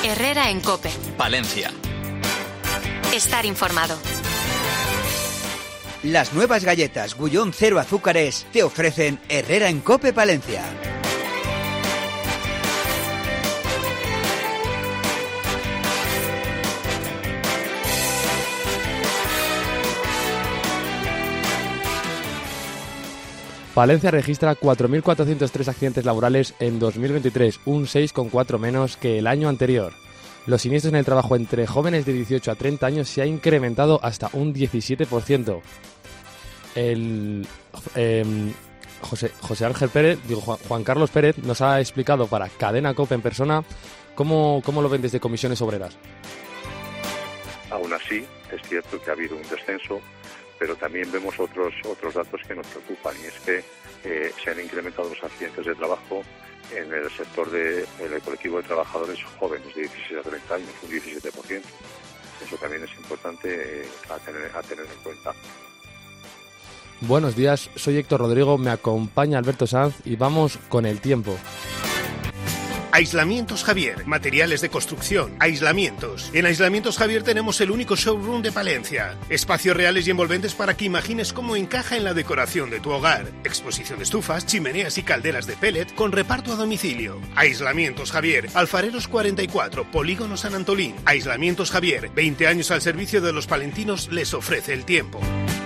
Herrera en COPE. Palencia. Estar informado. Las nuevas galletas Gullón 0 azúcares te ofrecen Herrera en COPE Palencia. Palencia registra 4.403 accidentes laborales en 2023, un 6,4 menos que el año anterior. Los siniestros en el trabajo entre jóvenes de 18 a 30 años se ha incrementado hasta un 17%. José Ángel Pérez, Juan Carlos Pérez, nos ha explicado para Cadena COPE en persona cómo lo ven desde Comisiones Obreras. Aún así, es cierto que ha habido un descenso, pero también vemos otros datos que nos preocupan, y es que se han incrementado los accidentes de trabajo en el sector del colectivo de trabajadores jóvenes de 16 a 30 años, un 17%. Eso también es importante a tener en cuenta. Buenos días, soy Héctor Rodrigo, me acompaña Alberto Sanz y vamos con el tiempo. Aislamientos Javier, materiales de construcción, aislamientos. En Aislamientos Javier tenemos el único showroom de Palencia. Espacios reales y envolventes para que imagines cómo encaja en la decoración de tu hogar. Exposición de estufas, chimeneas y calderas de pellet con reparto a domicilio. Aislamientos Javier, Alfareros 44, Polígono San Antolín. Aislamientos Javier, 20 años al servicio de los palentinos, les ofrece el tiempo.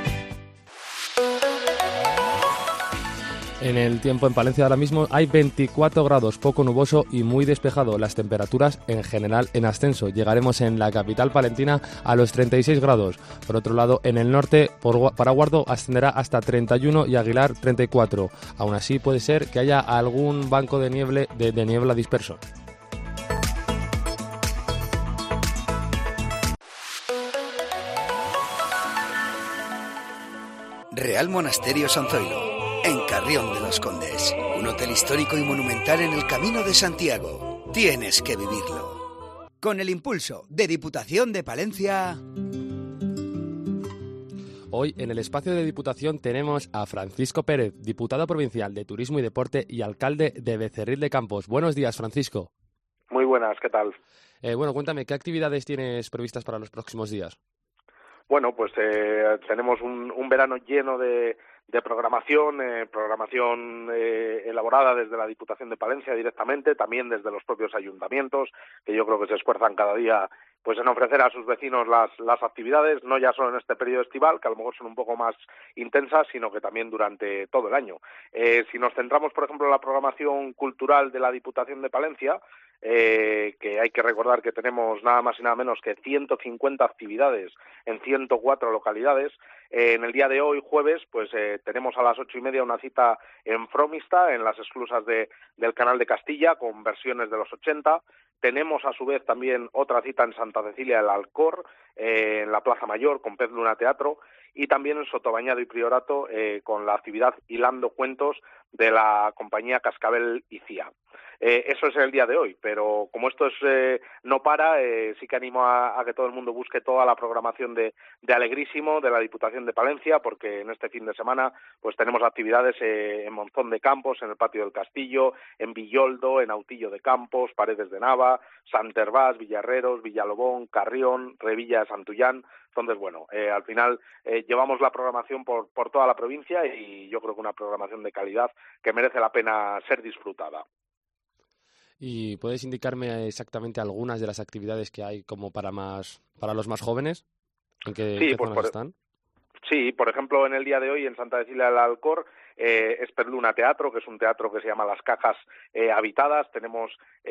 En el tiempo en Palencia ahora mismo hay 24 grados, poco nuboso y muy despejado. Las temperaturas en general en ascenso. Llegaremos en la capital palentina a los 36 grados. Por otro lado, en el norte, Paraguardo ascenderá hasta 31 y Aguilar 34. Aún así, puede ser que haya algún banco de niebla disperso. Real Monasterio San Zoilo, en Carrión de los Condes. Un hotel histórico y monumental en el Camino de Santiago. Tienes que vivirlo. Con el impulso de Diputación de Palencia. Hoy en el espacio de Diputación tenemos a Francisco Pérez, diputado provincial de Turismo y Deporte y alcalde de Becerril de Campos. Buenos días, Francisco. Muy buenas, ¿qué tal? Cuéntame, ¿qué actividades tienes previstas para los próximos días? Bueno, pues tenemos un verano lleno de programación, elaborada desde la Diputación de Palencia directamente, también desde los propios ayuntamientos, que yo creo que se esfuerzan cada día pues en ofrecer a sus vecinos las actividades, no ya solo en este periodo estival, que a lo mejor son un poco más intensas, sino que también durante todo el año. Si nos centramos, por ejemplo, en la programación cultural de la Diputación de Palencia, que hay que recordar que tenemos nada más y nada menos que 150 actividades en 104 localidades. En el día de hoy, jueves, pues tenemos a las 8:30 una cita en Fromista, en las esclusas del Canal de Castilla, con versiones de los 80. Tenemos a su vez también otra cita en Santa Cecilia del Alcor, en la Plaza Mayor, con Pez Luna Teatro, y también en Sotobañado y Priorato, con la actividad Hilando Cuentos de la compañía Cascabel y Cía. Eso es el día de hoy, pero como esto no para, sí que animo a que todo el mundo busque toda la programación de Alegrísimo, de la Diputación de Palencia, porque en este fin de semana pues tenemos actividades en Monzón de Campos, en el Patio del Castillo, en Villoldo, en Autillo de Campos, Paredes de Nava, Sant Hervás, Villarreros, Villalobón, Carrión, Revilla de Santullán. Entonces, bueno, al final llevamos la programación por toda la provincia y yo creo que una programación de calidad que merece la pena ser disfrutada. ¿Y puedes indicarme exactamente algunas de las actividades que hay como para los más jóvenes? ¿En qué zonas están? Sí, por ejemplo, en el día de hoy en Santa Cecilia del Alcor es Pez Luna Teatro, que es un teatro que se llama Las Cajas Habitadas. Tenemos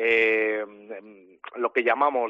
lo que llamamos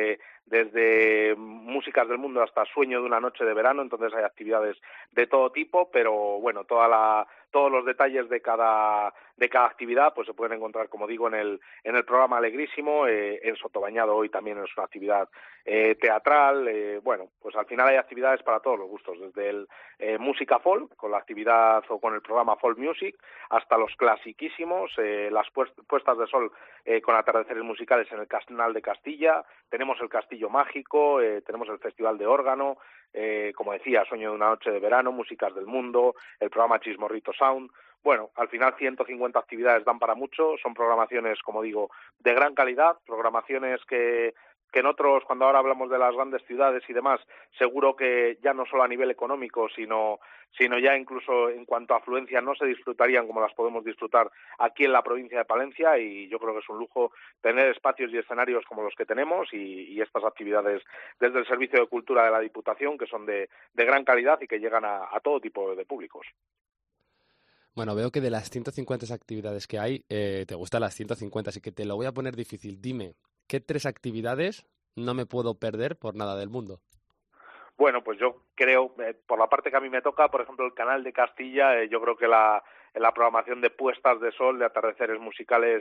desde músicas del mundo hasta Sueño de una noche de verano, entonces hay actividades de todo tipo, pero bueno, todos los detalles de cada actividad pues se pueden encontrar, como digo, en el programa Alegrísimo. En Sotobañado hoy también es una actividad teatral. Bueno, pues al final hay actividades para todos los gustos, desde el música folk, con la actividad o con el programa Folk Music, hasta los clasiquísimos, las puestas de sol con atardeceres musicales en el Canal de Castilla. Tenemos el Castillo Mágico, tenemos el Festival de Órgano, como decía, Sueño de una noche de verano, Músicas del Mundo, el programa Chismorrito Sound. Bueno, al final 150 actividades dan para mucho, son programaciones, como digo, de gran calidad, programaciones que en otros, cuando ahora hablamos de las grandes ciudades y demás, seguro que ya no solo a nivel económico, sino ya incluso en cuanto a afluencia no se disfrutarían como las podemos disfrutar aquí en la provincia de Palencia, y yo creo que es un lujo tener espacios y escenarios como los que tenemos y estas actividades desde el Servicio de Cultura de la Diputación, que son de gran calidad y que llegan a todo tipo de públicos. Bueno, veo que de las 150 actividades que hay, te gustan las 150, así que te lo voy a poner difícil. Dime, ¿qué 3 actividades no me puedo perder por nada del mundo? Bueno, pues yo creo, por la parte que a mí me toca, por ejemplo, el Canal de Castilla, yo creo que la programación de puestas de sol, de atardeceres musicales,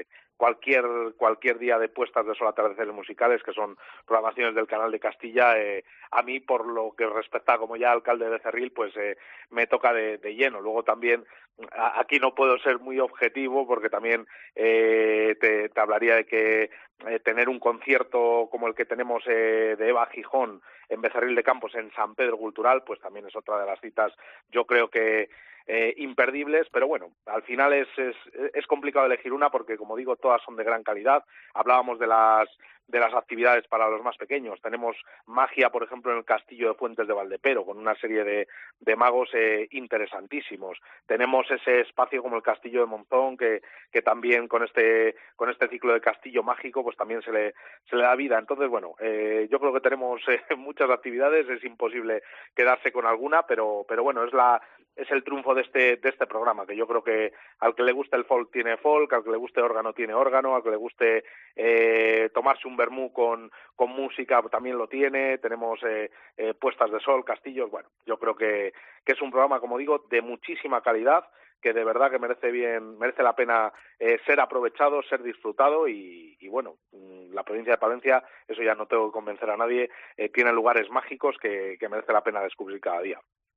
cualquier día de puestas de sol, atardeceres musicales, que son programaciones del Canal de Castilla, a mí, por lo que respecta como ya alcalde de Becerril, pues me toca de lleno. Luego también, aquí no puedo ser muy objetivo, porque también te hablaría de que tener un concierto como el que tenemos de Eva Gijón en Becerril de Campos, en San Pedro Cultural, pues también es otra de las citas, yo creo que imperdibles, pero bueno, al final es complicado elegir una porque, como digo, todas son de gran calidad. Hablábamos de las actividades para los más pequeños. Tenemos magia, por ejemplo, en el Castillo de Fuentes de Valdepero, con una serie de magos interesantísimos. Tenemos ese espacio como el Castillo de Monzón, que también con este ciclo de castillo mágico, pues también se le da vida. Entonces, bueno, yo creo que tenemos muchas actividades, es imposible quedarse con alguna, pero bueno, es el triunfo de este programa, que yo creo que al que le guste el folk tiene folk, al que le guste órgano tiene órgano, al que le guste tomarse un vermú con música también lo tiene. Tenemos puestas de sol, castillos. Bueno, yo creo que es un programa, como digo, de muchísima calidad, que de verdad que merece la pena ser aprovechado, ser disfrutado, y bueno, la provincia de Palencia, eso ya no tengo que convencer a nadie, tiene lugares mágicos que merece la pena descubrir cada día.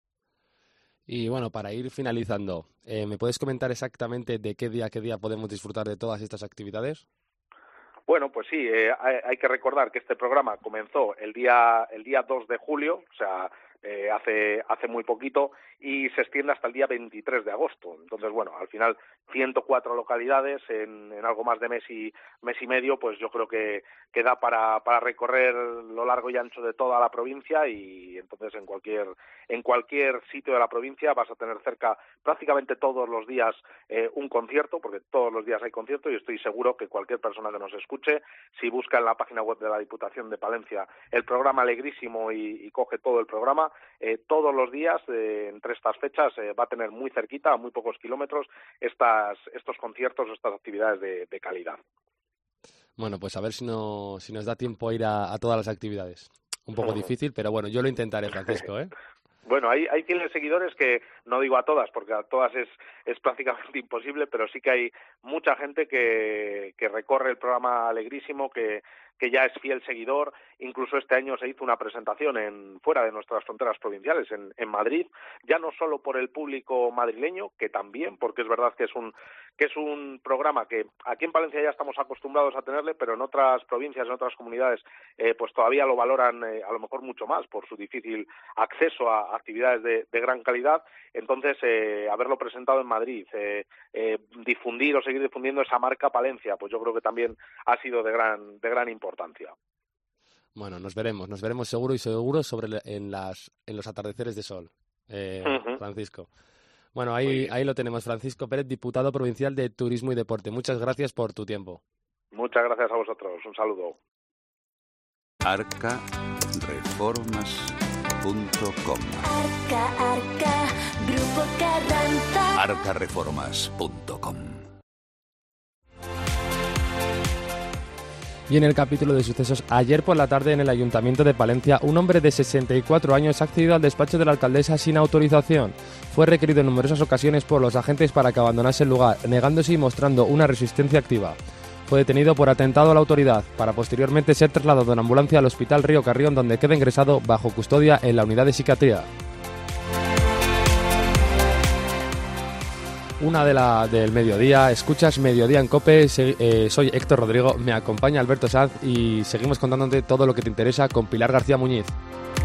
Y bueno, para ir finalizando, ¿me puedes comentar exactamente de qué día podemos disfrutar de todas estas actividades? Bueno, pues sí, hay que recordar que este programa comenzó el día 2 de julio, o sea, hace muy poquito, y se extiende hasta el día 23 de agosto. Entonces, bueno, al final 104 localidades en algo más de mes y medio, pues yo creo que da para recorrer lo largo y ancho de toda la provincia, y entonces en cualquier sitio de la provincia vas a tener cerca prácticamente todos los días un concierto, porque todos los días hay concierto, y estoy seguro que cualquier persona que nos escuche, si busca en la página web de la Diputación de Palencia el programa Alegrísimo y coge todo el programa, todos los días entre estas fechas va a tener muy cerquita, a muy pocos kilómetros, estos conciertos, estas actividades de calidad. Bueno, pues a ver si nos da tiempo a ir a todas las actividades. Un poco difícil, pero bueno, yo lo intentaré, Francisco, ¿eh? Bueno, hay fieles seguidores que, no digo a todas, porque a todas es prácticamente imposible, pero sí que hay mucha gente que recorre el programa Alegrísimo, que ya es fiel seguidor. Incluso este año se hizo una presentación fuera de nuestras fronteras provinciales, en Madrid, ya no solo por el público madrileño, que también, porque es verdad que es un programa que aquí en Palencia ya estamos acostumbrados a tenerle, pero en otras provincias, en otras comunidades, pues todavía lo valoran a lo mejor mucho más por su difícil acceso a actividades de gran calidad. Entonces, haberlo presentado en Madrid, difundir o seguir difundiendo esa marca Palencia, pues yo creo que también ha sido de gran importancia. Bueno, nos veremos seguro en los atardeceres de sol, Francisco. Bueno, ahí lo tenemos, Francisco Pérez, diputado provincial de Turismo y Deporte. Muchas gracias por tu tiempo. Muchas gracias a vosotros, un saludo. arcareformas.com Arca, Grupo Carranza. arcareformas.com. Y en el capítulo de sucesos, ayer por la tarde en el Ayuntamiento de Palencia, un hombre de 64 años ha accedido al despacho de la alcaldesa sin autorización. Fue requerido en numerosas ocasiones por los agentes para que abandonase el lugar, negándose y mostrando una resistencia activa. Fue detenido por atentado a la autoridad, para posteriormente ser trasladado en ambulancia al Hospital Río Carrión, donde queda ingresado bajo custodia en la unidad de psiquiatría. Del mediodía, escuchas Mediodía en COPE, soy Héctor Rodrigo, me acompaña Alberto Sanz y seguimos contándote todo lo que te interesa con Pilar García Muñiz.